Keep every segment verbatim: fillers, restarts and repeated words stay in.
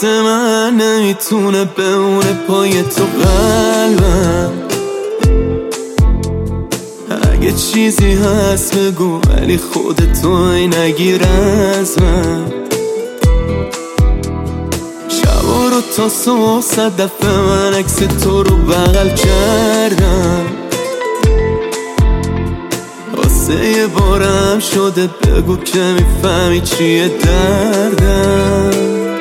واسه من نمیتونه بمونه پای تو قلبم. اگه چیزی هست بگو ولی خودتو نگیر از من. شبا رو تا صبح صد دفعه من عکس تو رو بغل کردم. واسه یه بارم شده بگو که میفهمی چیه دردم.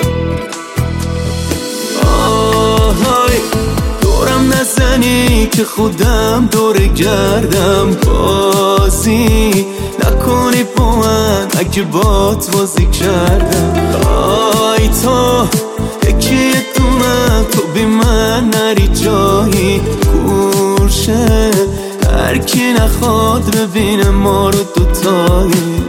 آهای دورم نزنی که خودم دور گردم. بازی نکنی با من اگه بات بازی کردم. آی تو یکی یه دونه تو بی من نری جایی گوشه. هر کی نخواد ببینه ما رو دوتایی.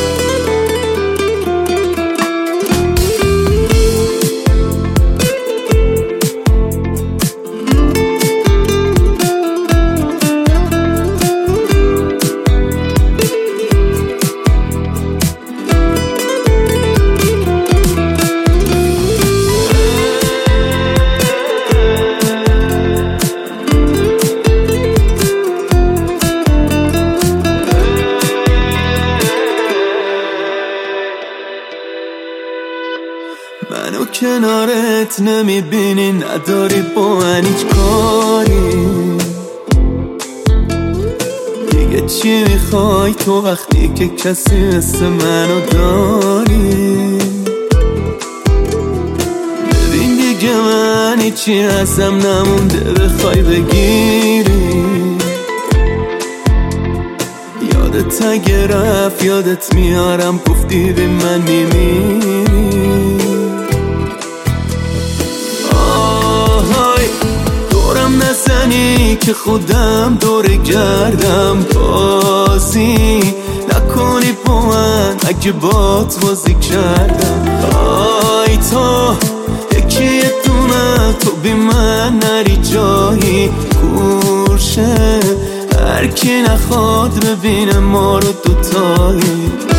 منو کنارت نمیبینی نداری با من هیچ کاری. دیگه چی میخوای تو وقتی که کسی مثل منو داری؟ ببین دیگه من هیچی ازم نمونده بخوای بگیری. یادت اگه رفت یادت میارم گفتی به من میمیری. نزنی که خودم دور گردم. بازی نکنی با من اگه بات بازی کردم. آی تو یکی یه دونه تو بی من نری جایی گوشه. هر کی نخواد ببینه ما رو دوتایی.